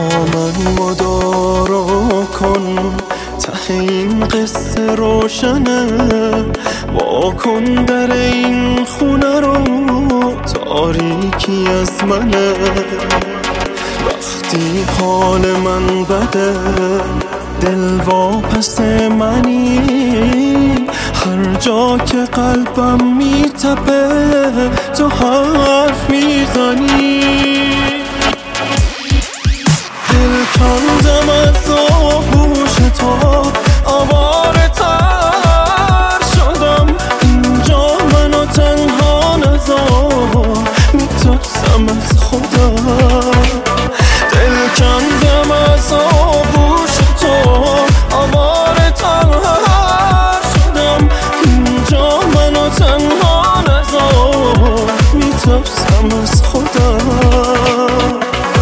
من مدارا کن، ته این قصه روشنه. وا کن در این خونه رو، تاریکی از منه. وقتی حال من بده، دل واپس منی. هر جا که قلبم میتپه، تو حرف میزنی. دل کندم از آغوش تو، آواره تر شدم. اینجا منو تنها نذار، میترسم از خودم. دل کندم از آغوش تو، آواره تر شدم. اینجا منو تنها نذار، میترسم از خودم.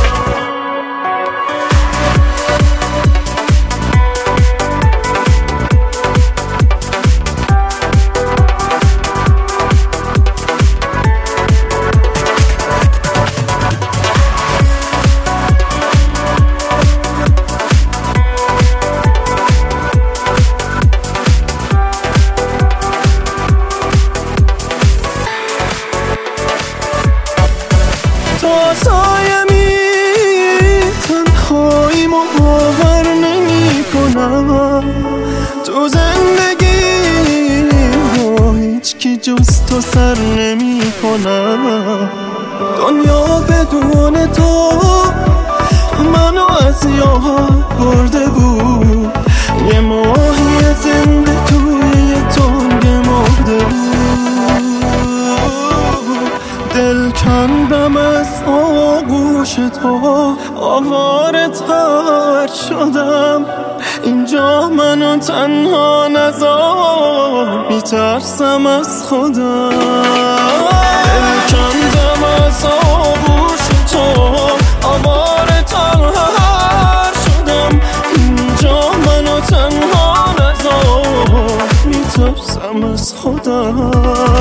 سایمی تنهایی باور نمی کنم. تو زندگی با هیچ کی جز تو سر نمی کنم. دنیا بدون تو منو از یاد برده بود. یه ماهی زنده توی یه تنگ مرده بود. دل کندم از آغوش تو، آواره تر شدم. اینجا منو تنها نذار، میترسم از خودم. دل کندم از آغوش تو، آواره تر شدم. اینجا منو تنها نذار، میترسم از خودم.